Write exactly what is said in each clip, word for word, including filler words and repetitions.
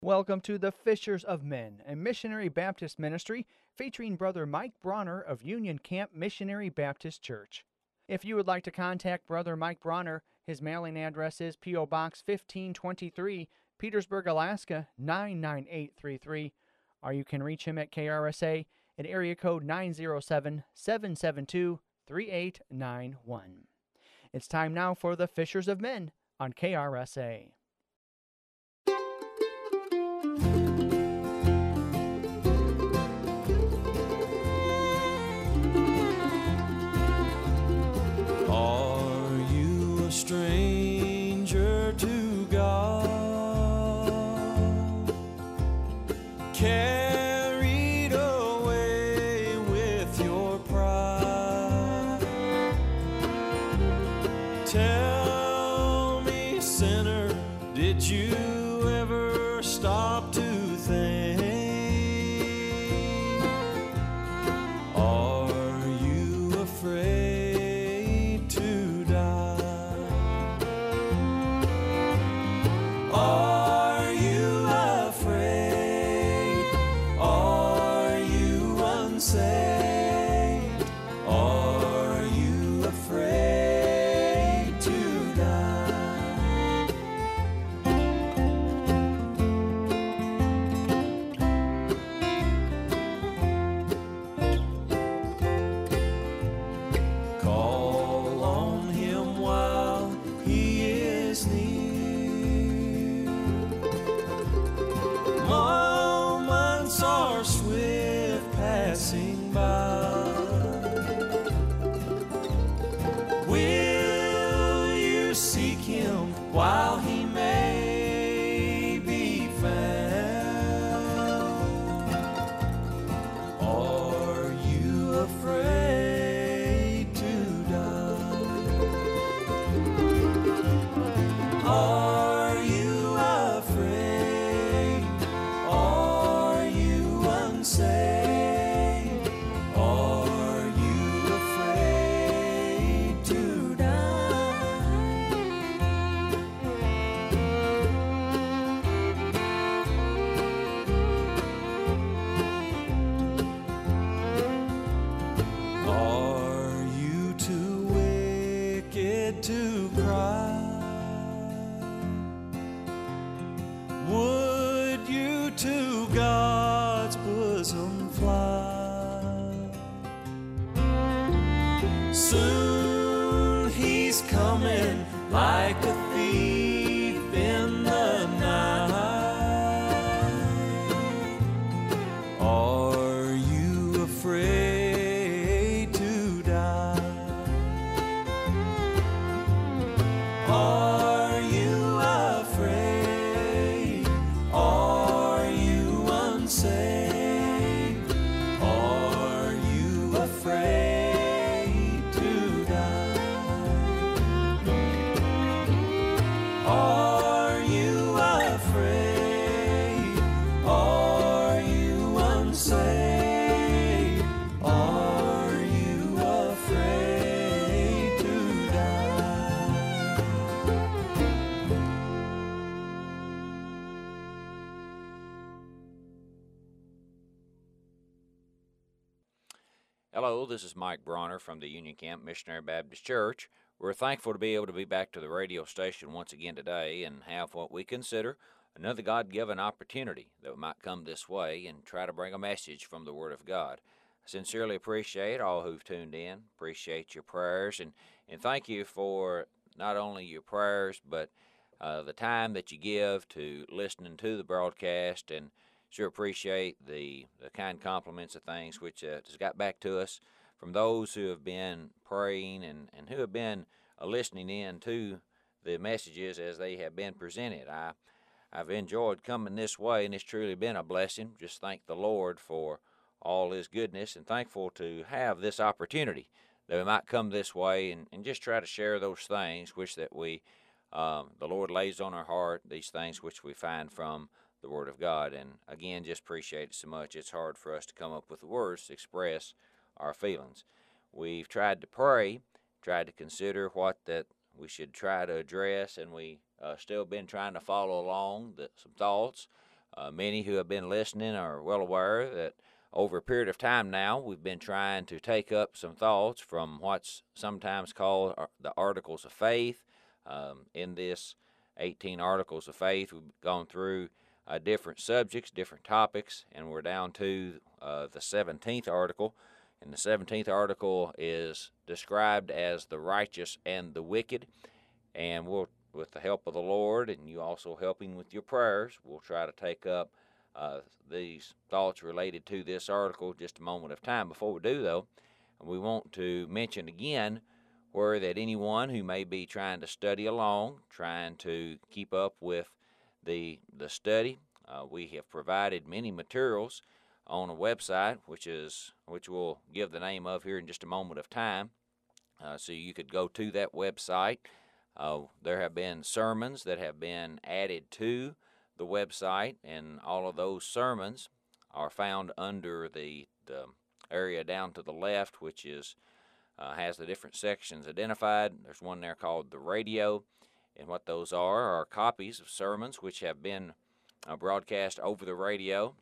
Welcome to the Fishers of Men, a missionary Baptist ministry featuring Brother Mike Bronner of Union Camp Missionary Baptist Church. If you would like to contact Brother Mike Bronner, his mailing address is P O. Box fifteen twenty-three, Petersburg, Alaska nine nine eight three three, or you can reach him at K R S A at area code nine zero seven, seven seven two, three eight nine one. It's time now for the Fishers of Men on K R S A. Are you a stranger to God, carried away with your pride? Tell me, sinner, did you ever stop to think? Are you afraid to die? Are you afraid? Are you unsaved? Are you afraid to die? Call on him while he is near. Moments are swift passing by. Will you seek him while he may be found? Are you afraid to die? Are you afraid? Are you unsaved? Are you afraid to die? Are you too wicked to cry? Would you to God's bosom fly? Soon he's coming like a thief in the night. Are you afraid to die? Are you afraid? Are you unsaved? Are you afraid to die? Are you afraid? Are you unsaved? Are you afraid to die? Hello, this is Mike Bronner from the Union Camp Missionary Baptist Church. We're thankful to be able to be back to the radio station once again today and have what we consider another God-given opportunity that we might come this way and try to bring a message from the Word of God. I sincerely appreciate all who've tuned in, appreciate your prayers, and, and thank you for not only your prayers, but uh, the time that you give to listening to the broadcast, and sure appreciate the, the kind compliments of things which uh, has got back to us from those who have been praying and, and who have been uh, listening in to the messages as they have been presented. I, I've enjoyed coming this way, and it's truly been a blessing. Just thank the Lord for all His goodness, and thankful to have this opportunity that we might come this way and, and just try to share those things which that we, um, the Lord lays on our heart, these things which we find from the Word of God. And again, just appreciate it so much. It's hard for us to come up with the words to express our feelings. We've tried to pray, tried to consider what that we should try to address, and we uh, still been trying to follow along the, some thoughts Uh, many who have been listening are well aware that over a period of time now, we've been trying to take up some thoughts from what's sometimes called the Articles of Faith. Um, in this eighteen Articles of Faith, we've gone through uh, different subjects, different topics, and we're down to uh, the seventeenth article. And the seventeenth article is described as the righteous and the wicked. And we'll, with the help of the Lord, and you also helping with your prayers, we'll try to take up uh, these thoughts related to this article just a moment of time. Before we do, though, we want to mention again where that anyone who may be trying to study along, trying to keep up with the the study, uh, we have provided many materials on a website, which is which we'll give the name of here in just a moment of time. Uh, so you could go to that website. Uh, there have been sermons that have been added to the website, and all of those sermons are found under the, the area down to the left, which is uh, has the different sections identified. There's one there called the radio, and what those are are copies of sermons which have been uh, broadcast over the radio.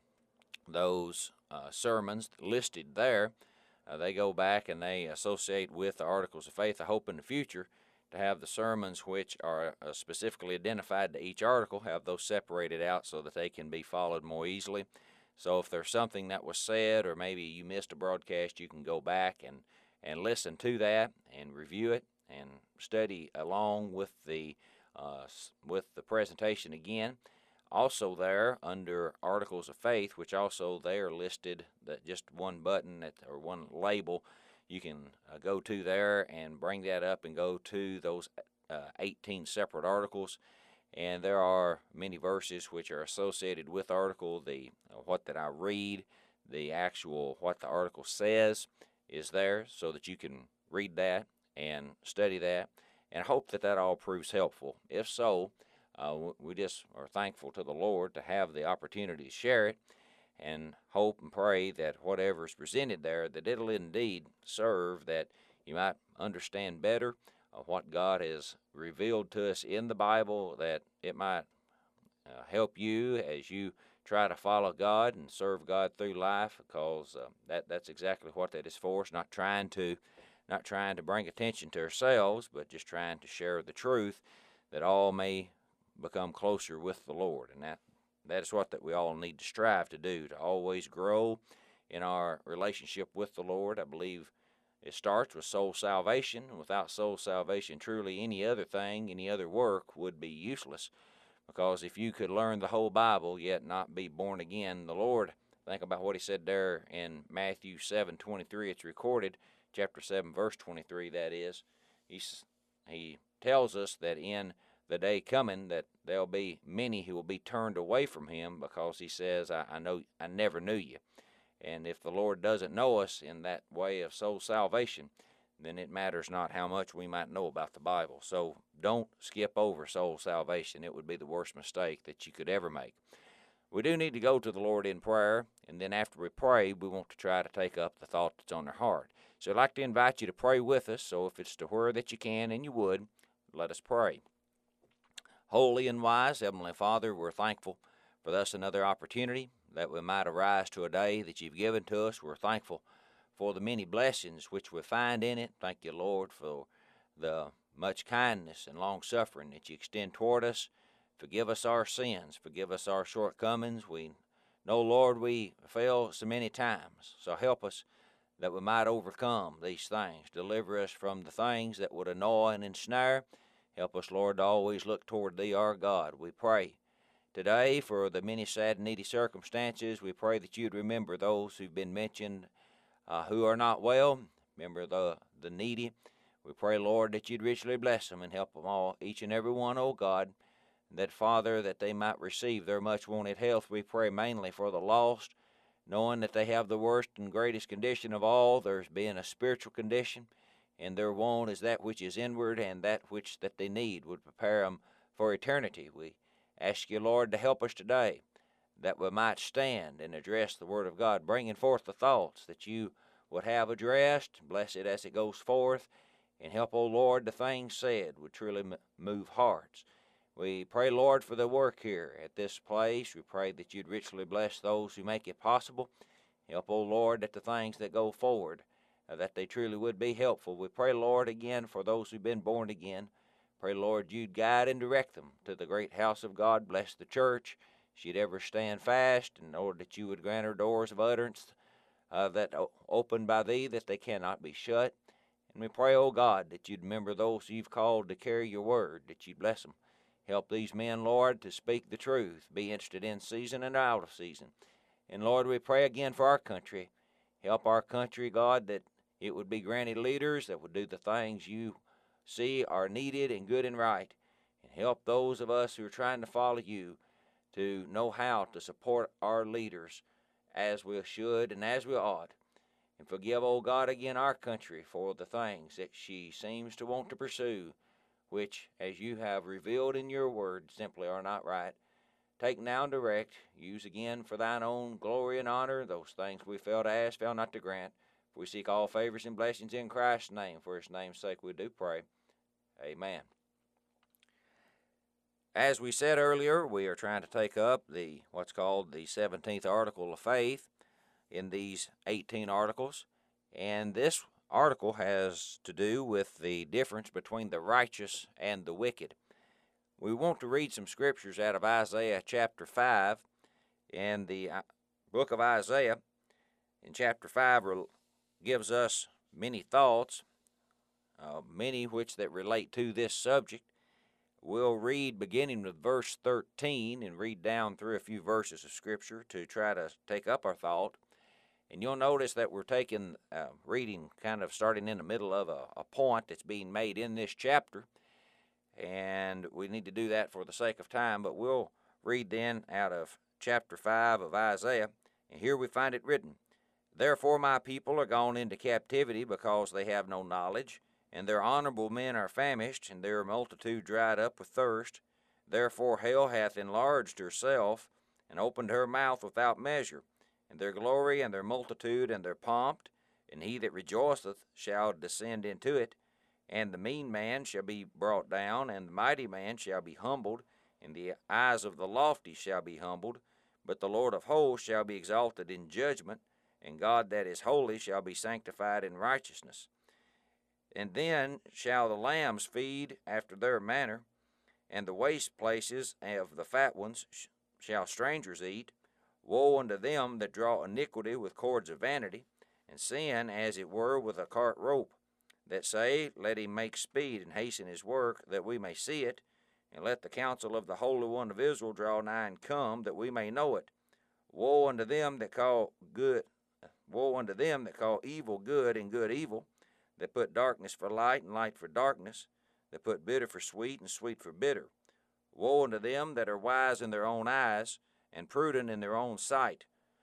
Those uh, sermons listed there, uh, they go back and they associate with the Articles of Faith. I hope in the future to have the sermons which are uh, specifically identified to each article, have those separated out so that they can be followed more easily. So if there's something that was said, or maybe you missed a broadcast, you can go back and, and listen to that and review it and study along with the uh, with the presentation again. Also there under Articles of Faith, which also they are listed, that just one button that, or one label, you can uh, go to there and bring that up and go to those uh, eighteen separate articles. And there are many verses which are associated with the article. The uh, what that I read, the actual what the article says is there, so that you can read that and study that, and hope that that all proves helpful. If so, uh, we just are thankful to the Lord to have the opportunity to share it, and hope and pray that whatever is presented there, that it'll indeed serve, that you might understand better uh, what God has revealed to us in the Bible, that it might uh, help you as you try to follow God and serve God through life, because uh, that that's exactly what that is for. It's not trying to not trying to bring attention to ourselves, but just trying to share the truth, that all may become closer with the Lord. And that that is what that we all need to strive to do, to always grow in our relationship with the Lord. I believe it starts with soul salvation. Without soul salvation, truly any other thing, any other work would be useless. Because if you could learn the whole Bible yet not be born again, the Lord, think about what he said there in Matthew seven twenty-three. It's recorded, chapter seven, verse twenty-three, that is. He, he tells us that in the day coming that there'll be many who will be turned away from him, because he says, I, I know I never knew you. And if the Lord doesn't know us in that way of soul salvation, then it matters not how much we might know about the Bible. So don't skip over soul salvation. It would be the worst mistake that you could ever make. We do need to go to the Lord in prayer, and then after we pray, we want to try to take up the thought that's on our heart. So I'd like to invite you to pray with us. So if it's to where that you can and you would, let us pray. Holy and wise Heavenly Father, we're thankful for thus another opportunity that we might arise to a day that you've given to us. We're thankful for the many blessings which we find in it. Thank you, Lord, for the much kindness and long-suffering that you extend toward us. Forgive us our sins. Forgive us our shortcomings. We know, Lord, we fail so many times. So help us that we might overcome these things. Deliver us from the things that would annoy and ensnare. Help us, Lord, to always look toward Thee, our God. We pray today for the many sad and needy circumstances. We pray that You'd remember those who've been mentioned uh, who are not well. Remember the, the needy. We pray, Lord, that You'd richly bless them and help them all, each and every one, oh God. That, Father, that they might receive their much wanted health. We pray mainly for the lost, knowing that they have the worst and greatest condition of all. There's being a spiritual condition, and their want is that which is inward, and that which that they need would prepare them for eternity. We ask You, Lord, to help us today, that we might stand and address the Word of God, bringing forth the thoughts that You would have addressed. Bless it as it goes forth, and help, O Lord, the things said would truly move hearts. We pray, Lord, for the work here at this place. We pray that you'd richly bless those who make it possible. Help, O Lord, that the things that go forward, uh, that they truly would be helpful. We pray, Lord, again for those who've been born again. Pray, Lord, you'd guide and direct them to the great house of God. Bless the church. She'd ever stand fast, and Lord, that you would grant her doors of utterance uh, that o- open by thee, that they cannot be shut. And we pray, O God, that you'd remember those you've called to carry your word, that you'd bless them. Help these men, Lord, to speak the truth, be interested in season and out of season. And Lord, we pray again for our country. Help our country, God, that it would be granted leaders that would do the things you see are needed and good and right. And help those of us who are trying to follow you to know how to support our leaders as we should and as we ought. And forgive, O God, again our country for the things that she seems to want to pursue, which, as you have revealed in your word, simply are not right. Take now and direct, use again for thine own glory and honor those things we fail to ask, fail not to grant. For we seek all favors and blessings in Christ's name. For his name's sake we do pray. Amen. As we said earlier, we are trying to take up the what's called the seventeenth article of faith in these eighteen articles. And this article has to do with the difference between the righteous and the wicked. We want to read some scriptures out of Isaiah chapter five. And the book of Isaiah in chapter five gives us many thoughts, uh, many which that relate to this subject. We'll read beginning with verse thirteen and read down through a few verses of Scripture to try to take up our thought. And you'll notice that we're taking, uh, reading kind of starting in the middle of a, a point that's being made in this chapter. And we need to do that for the sake of time. But we'll read then out of chapter five of Isaiah. And here we find it written, Therefore my people are gone into captivity because they have no knowledge. And their honorable men are famished, and their multitude dried up with thirst. Therefore hell hath enlarged herself, and opened her mouth without measure. And their glory, and their multitude, and their pomp, and he that rejoiceth shall descend into it. And the mean man shall be brought down, and the mighty man shall be humbled, and the eyes of the lofty shall be humbled. But the Lord of hosts shall be exalted in judgment, and God that is holy shall be sanctified in righteousness. And then shall the lambs feed after their manner, and the waste places of the fat ones shall strangers eat. Woe unto them that draw iniquity with cords of vanity, and sin as it were with a cart rope, that say, Let him make speed and hasten his work, that we may see it, and let the counsel of the Holy One of Israel draw nigh and come, that we may know it. Woe unto them that call good, woe unto them that call evil good and good evil, that put darkness for light and light for darkness, that put bitter for sweet and sweet for bitter. Woe unto them that are wise in their own eyes, and prudent in their own sight.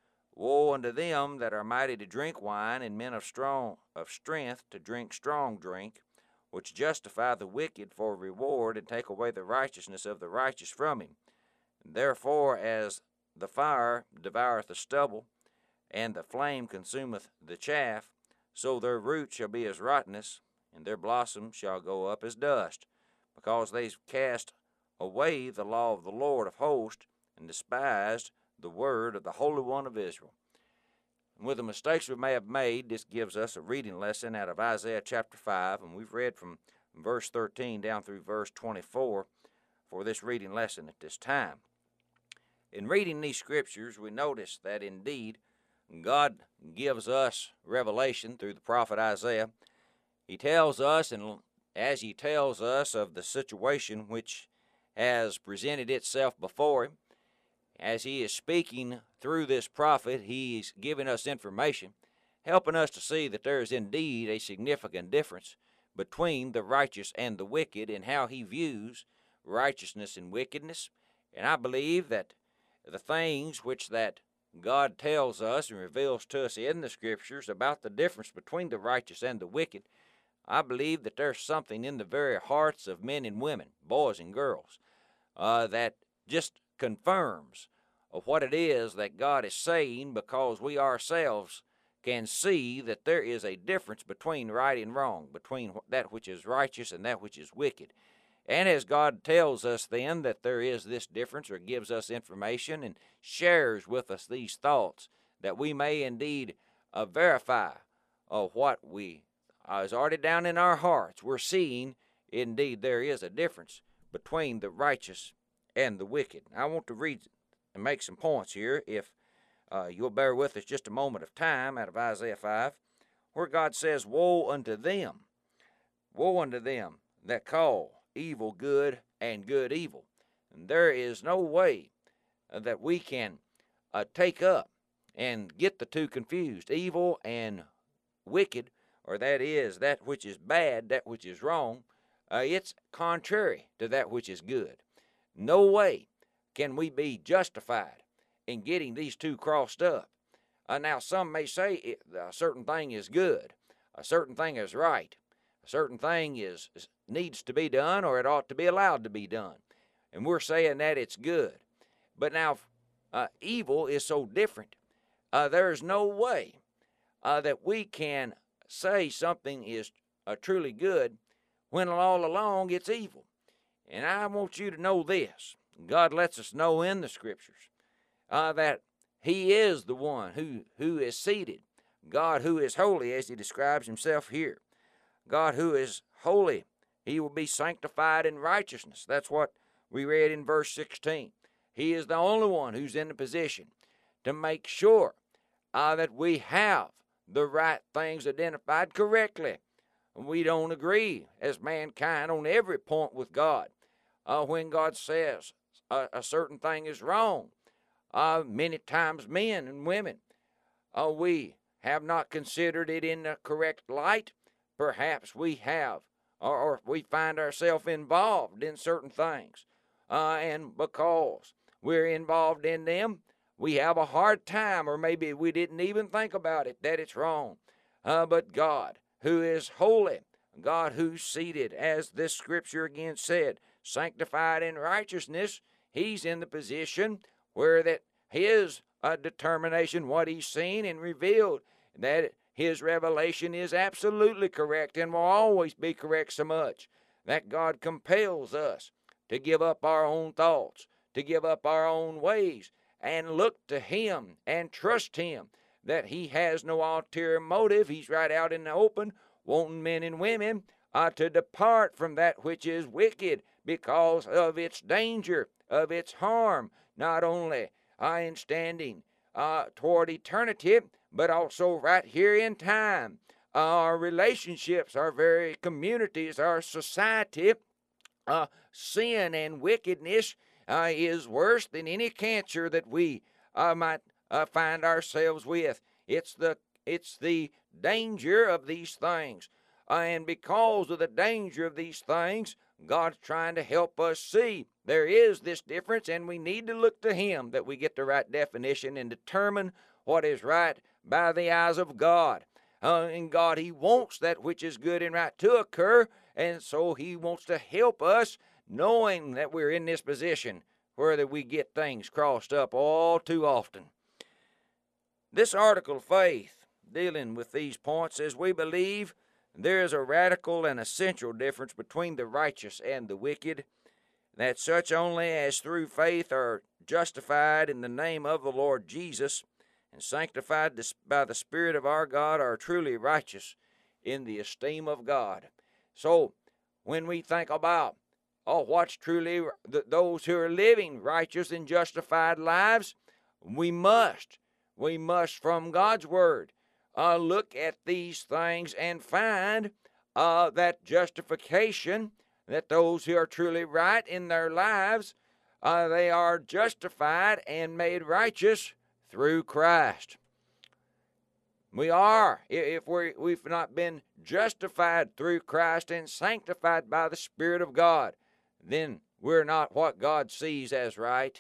Woe unto them that are mighty to drink wine, and men of strong of strength to drink strong drink, which justify the wicked for reward, and take away the righteousness of the righteous from him. Therefore, as the fire devoureth the stubble, and the flame consumeth the chaff, so their root shall be as rottenness, and their blossom shall go up as dust, because they cast away the law of the Lord of hosts, and despised the word of the Holy One of Israel. And with the mistakes we may have made, this gives us a reading lesson out of Isaiah chapter five, and we've read from verse thirteen down through verse twenty-four for this reading lesson at this time. In reading these scriptures, we notice that indeed God gives us revelation through the prophet Isaiah. He tells us, and as he tells us of the situation which has presented itself before him, as he is speaking through this prophet, he is giving us information, helping us to see that there is indeed a significant difference between the righteous and the wicked, and how he views righteousness and wickedness. And I believe that the things which that God tells us and reveals to us in the Scriptures about the difference between the righteous and the wicked, I believe that there's something in the very hearts of men and women, boys and girls, uh, that just confirms of what it is that God is saying, because we ourselves can see that there is a difference between right and wrong, between that which is righteous and that which is wicked. And as God tells us then that there is this difference, or gives us information and shares with us these thoughts, that we may indeed uh, verify uh, what we uh, is already down in our hearts. We're seeing indeed there is a difference between the righteous and the wicked. I want to read and make some points here, if uh, you'll bear with us just a moment of time, out of Isaiah five, where God says, "Woe unto them, woe unto them that call evil good and good evil." And there is no way uh, that we can uh, take up and get the two confused, evil and wicked, or that is, that which is bad, that which is wrong. Uh, it's contrary to that which is good. No way can we be justified in getting these two crossed up. Uh, now, some may say it, a certain thing is good, a certain thing is right, a certain thing is needs to be done, or it ought to be allowed to be done. And we're saying that it's good. But now, uh, evil is so different. Uh, there's no way uh, that we can say something is uh, truly good when all along it's evil. And I want you to know this. God lets us know in the Scriptures uh, that He is the one who, who is seated. God who is holy, as He describes Himself here. God who is holy, He will be sanctified in righteousness. That's what we read in verse sixteen. He is the only one who's in the position to make sure uh, that we have the right things identified correctly. We don't agree as mankind on every point with God. Uh, when God says a, a certain thing is wrong, uh, many times men and women, uh, we have not considered it in the correct light. Perhaps we have, or, or we find ourselves involved in certain things. Uh, and because we're involved in them, we have a hard time, or maybe we didn't even think about it, that it's wrong. Uh, but God, who is holy, God who's seated, as this scripture again said, sanctified in righteousness, He's in the position where that His uh, determination, what He's seen and revealed, that His revelation is absolutely correct and will always be correct, so much that God compels us to give up our own thoughts, to give up our own ways, and look to Him and trust Him that He has no ulterior motive. He's right out in the open, wanting men and women uh, to depart from that which is wicked because of its danger, of its harm, not only uh, in standing uh, toward eternity, but also right here in time. Uh, our relationships, our very communities, our society, uh, sin and wickedness uh, is worse than any cancer that we uh, might uh, find ourselves with. It's the it's the danger of these things. Uh, and because of the danger of these things, God's trying to help us see there is this difference, and we need to look to Him that we get the right definition and determine what is right by the eyes of God. Uh, and God, He wants that which is good and right to occur, and so He wants to help us, knowing that we're in this position where that we get things crossed up all too often. This article of faith, dealing with these points, says we believe there is a radical and essential difference between the righteous and the wicked, that such only as through faith are justified in the name of the Lord Jesus and sanctified by the Spirit of our God are truly righteous in the esteem of God. So when we think about oh, what's truly th- those who are living righteous and justified lives, we must, we must from God's Word uh, look at these things and find uh, that justification, that those who are truly right in their lives, uh, they are justified and made righteous through Christ. We are, if we we've not been justified through Christ and sanctified by the Spirit of God, then we're not what God sees as right.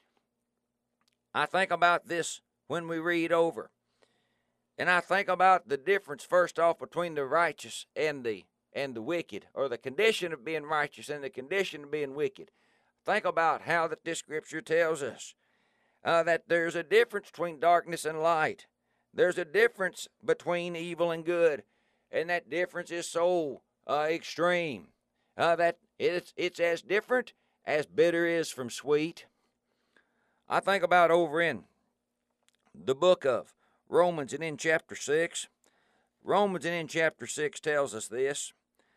I think about this when we read over. And I think about the difference, first off, between the righteous and the and the wicked, or the condition of being righteous and the condition of being wicked. Think about how that this scripture tells us uh, that there's a difference between darkness and light. There's a difference between evil and good, and that difference is so uh, extreme. uh, that it's, it's as different as bitter is from sweet. I think about over in the book of Romans and in chapter six. Romans and in chapter six tells us this.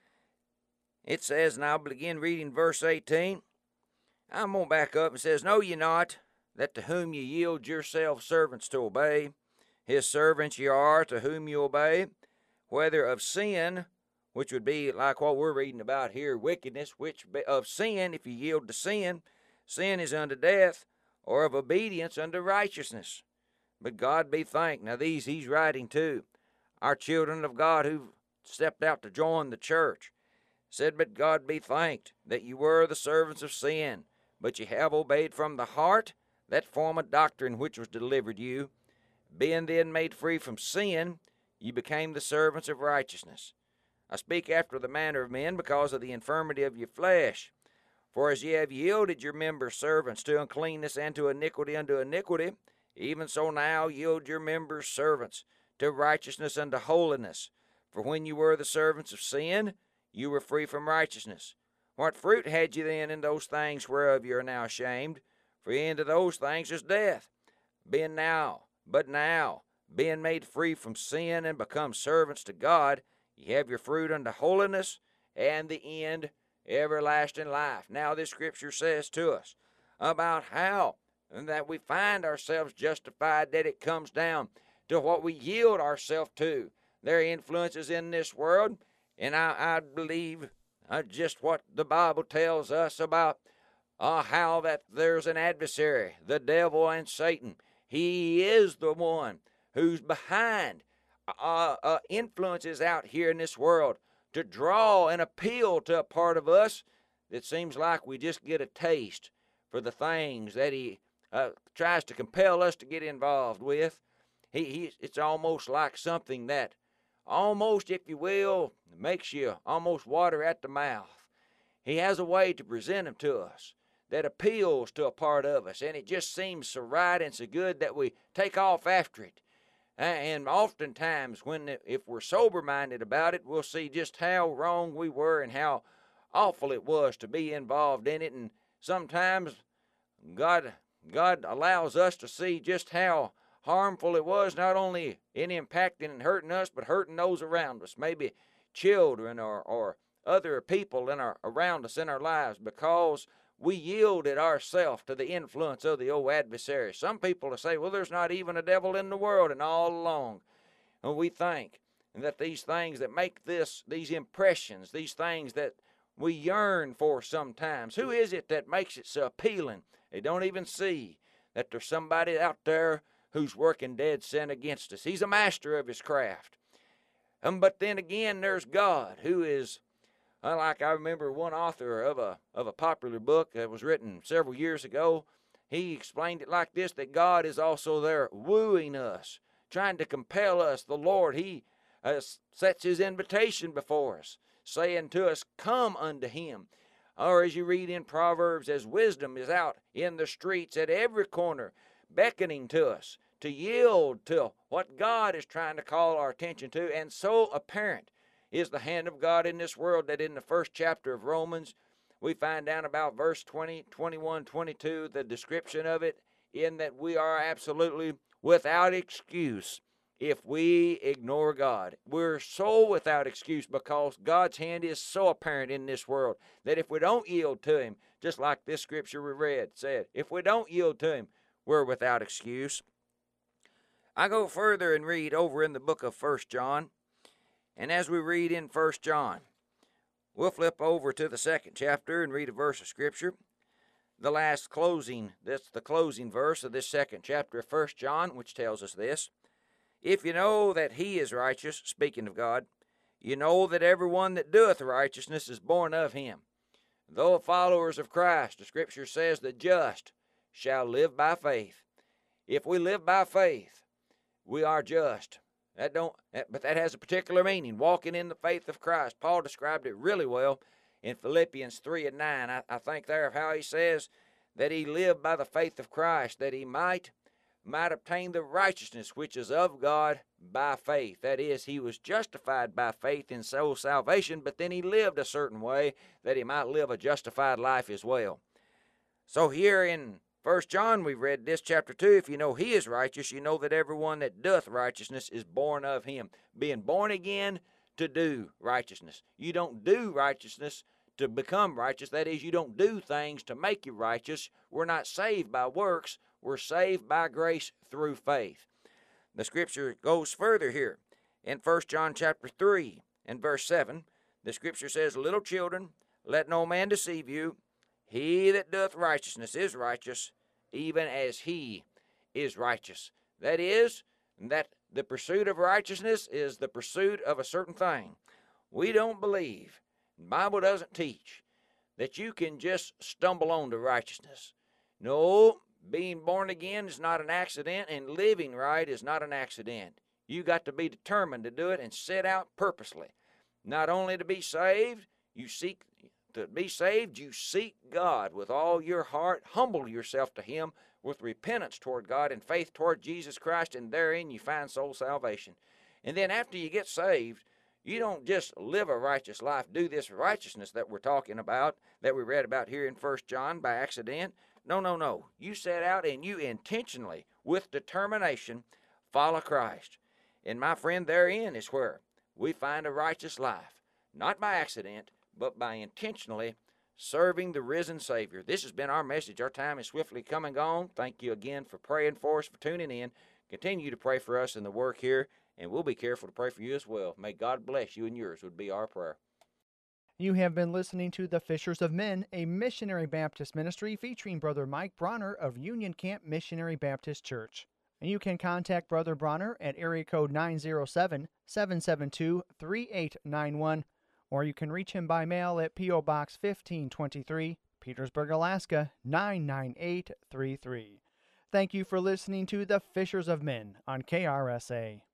It says, and I'll begin reading verse eighteen. I'm going to back up and says, know ye not that to whom ye yield yourselves servants to obey, his servants ye are to whom ye obey, whether of sin, which would be like what we're reading about here, wickedness, which of sin, if you yield to sin, sin is unto death, or of obedience unto righteousness. But God be thanked. Now these he's writing to our children of God who've stepped out to join the church. Said, but God be thanked that you were the servants of sin, but ye have obeyed from the heart that form of doctrine which was delivered you. Being then made free from sin, ye became the servants of righteousness. I speak after the manner of men because of the infirmity of your flesh. For as ye have yielded your members servants to uncleanness and to iniquity unto iniquity, even so now yield your members servants to righteousness unto holiness. For when you were the servants of sin, you were free from righteousness. What fruit had ye then in those things whereof ye are now ashamed? For the end of those things is death. Being now, but now, being made free from sin and become servants to God, ye have your fruit unto holiness, and the end everlasting life. Now this scripture says to us about how that we find ourselves justified, that it comes down to what we yield ourselves to. There are influences in this world, and I, I believe uh, just what the Bible tells us about uh, how that there's an adversary, the devil and Satan. He is the one who's behind uh, uh, influences out here in this world to draw and appeal to a part of us that seems like we just get a taste for the things that he uh, tries to compel us to get involved with. He, he, it's almost like something that almost, if you will, makes you almost water at the mouth. He has a way to present them to us that appeals to a part of us, and it just seems so right and so good that we take off after it. And oftentimes, when if we're sober-minded about it, we'll see just how wrong we were and how awful it was to be involved in it. And sometimes God, God allows us to see just how harmful it was, not only in impacting and hurting us, but hurting those around us, maybe children or, or other people in our around us in our lives, because we yielded ourselves to the influence of the old adversary. Some people will say, well, there's not even a devil in the world, and all along. And we think that these things that make this, these impressions, these things that we yearn for sometimes, who is it that makes it so appealing? They don't even see that there's somebody out there who's working dead sin against us. He's a master of his craft. Um, but then again, there's God, who is, uh, like I remember one author of a of a popular book that was written several years ago, he explained it like this, that God is also there wooing us, trying to compel us. The Lord, he uh, sets his invitation before us, saying to us, come unto him. Or as you read in Proverbs, as wisdom is out in the streets at every corner, beckoning to us to yield to what God is trying to call our attention to. And so apparent is the hand of God in this world that in the first chapter of Romans, we find down about verse twenty, twenty-one, twenty-two, the description of it, in that we are absolutely without excuse if we ignore God. We're so without excuse because God's hand is so apparent in this world that if we don't yield to him, just like this scripture we read said, if we don't yield to him, we're without excuse. I go further and read over in the book of First John. And as we read in First John, we'll flip over to the second chapter and read a verse of Scripture. The last closing, that's the closing verse of this second chapter of First John, which tells us this. If you know that he is righteous, speaking of God, you know that everyone that doeth righteousness is born of him. Though followers of Christ, the Scripture says the just shall live by faith. If we live by faith, we are just. That don't, but that has a particular meaning, walking in the faith of Christ. Paul described it really well in Philippians three and nine. I, I think there of how he says that he lived by the faith of Christ, that he might might obtain the righteousness which is of God by faith. That is, he was justified by faith in soul salvation, but then he lived a certain way that he might live a justified life as well. So here in First John, we read this, chapter two, if you know he is righteous, you know that everyone that doth righteousness is born of him. Being born again to do righteousness. You don't do righteousness to become righteous. That is, you don't do things to make you righteous. We're not saved by works. We're saved by grace through faith. The scripture goes further here. In First John chapter three and verse seven, the scripture says, Little children, let no man deceive you. He that doth righteousness is righteous, even as he is righteous. That is, that the pursuit of righteousness is the pursuit of a certain thing. We don't believe, the Bible doesn't teach, that you can just stumble on to righteousness. No, being born again is not an accident, and living right is not an accident. You got to be determined to do it and set out purposely. Not only to be saved, you seek to be saved, you seek God with all your heart, humble yourself to him with repentance toward God and faith toward Jesus Christ, and therein you find soul salvation. And then after you get saved, you don't just live a righteous life, do this righteousness that we're talking about, that we read about here in First John by accident. No, no, no. You set out and you intentionally, with determination, follow Christ. And my friend, therein is where we find a righteous life, not by accident, but by intentionally serving the risen Savior. This has been our message. Our time is swiftly come and gone. Thank you again for praying for us, for tuning in. Continue to pray for us in the work here, and we'll be careful to pray for you as well. May God bless you and yours would be our prayer. You have been listening to The Fishers of Men, a missionary Baptist ministry featuring Brother Mike Bronner of Union Camp Missionary Baptist Church. And you can contact Brother Bronner at area code nine zero seven, seven seven two, three eight nine one, or you can reach him by mail at P O Box fifteen twenty-three, Petersburg, Alaska, nine nine eight three three. Thank you for listening to The Fishers of Men on K R S A.